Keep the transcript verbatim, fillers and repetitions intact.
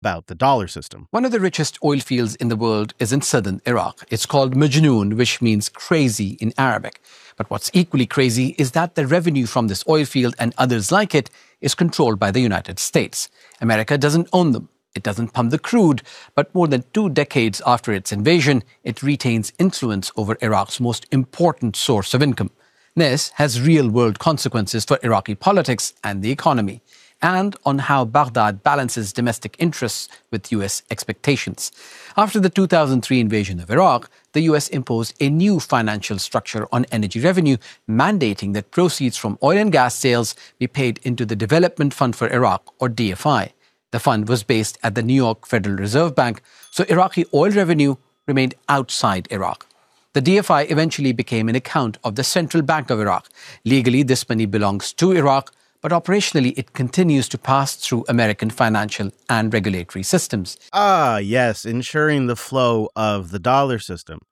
about the dollar system. One of the richest oil fields in the world is in southern Iraq. It's called Majnoon, which means crazy in Arabic. But what's equally crazy is that the revenue from this oil field and others like it is controlled by the United States. America doesn't own them. It doesn't pump the crude, but more than two decades after its invasion, it retains influence over Iraq's most important source of income. This has real-world consequences for Iraqi politics and the economy, and on how Baghdad balances domestic interests with U S expectations. After the two thousand three invasion of Iraq, the U S imposed a new financial structure on energy revenue, mandating that proceeds from oil and gas sales be paid into the Development Fund for Iraq, or D F I. The fund was based at the New York Federal Reserve Bank, so Iraqi oil revenue remained outside Iraq. The D F I eventually became an account of the Central Bank of Iraq. Legally, this money belongs to Iraq, but operationally it continues to pass through American financial and regulatory systems. Ah, yes, ensuring the flow of the dollar system.